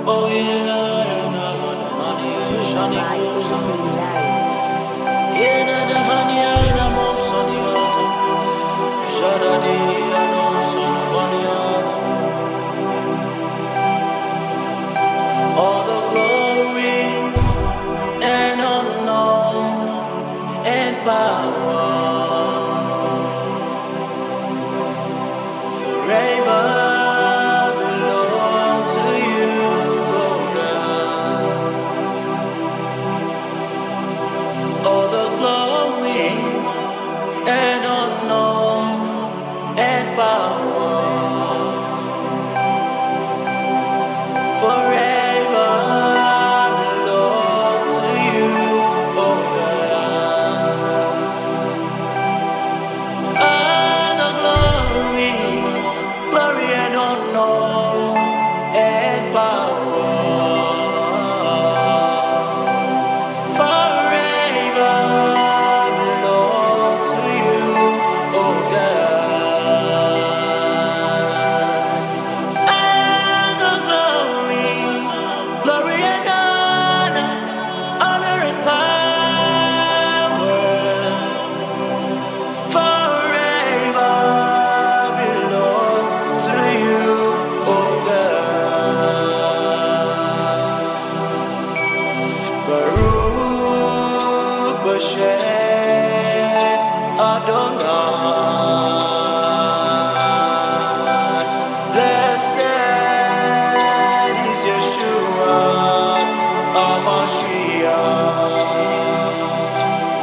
Oh yeah, na mana mani shani kusa. Yeah, na mani na mo shani ata. Shadadi ano shana mani ana. All the glory and honor and power forever belong to you, oh God. All the glory and honor and power forever belong to you, oh God. All the glory, glory and honor and power forever belong to you, oh God. And the glory, glory and honor and power forever belong to you, oh God. Baruch Bashem Adonai. Blessed is Yeshua HaMashiach.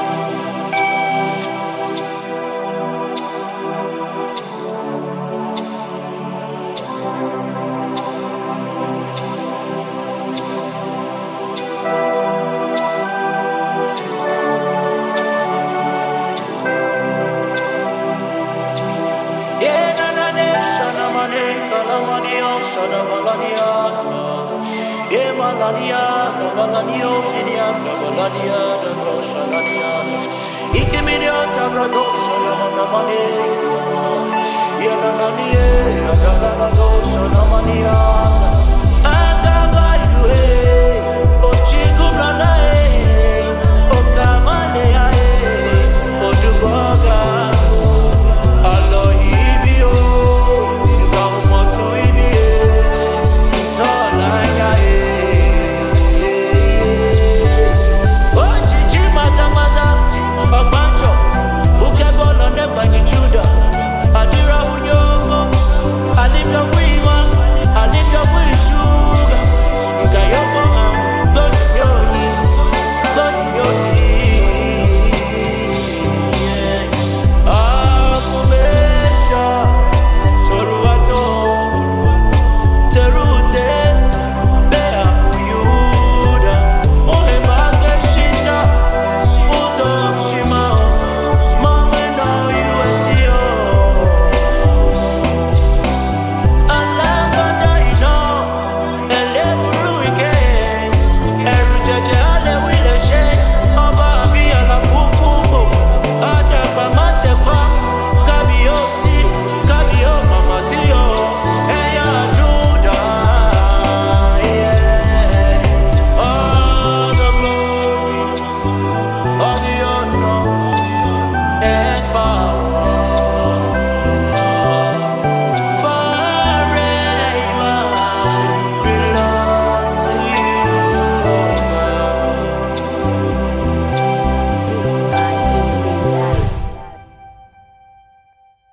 Yeah, na na ne, shana mane, kalamani o, shana balaniata. Yeah, malania, zabalanio, jiniata, balania, da bro, shalaniata. Ikiminiata, brado, shalamana mane, kalamani. Yeah, na na ne, adala do, shana mania.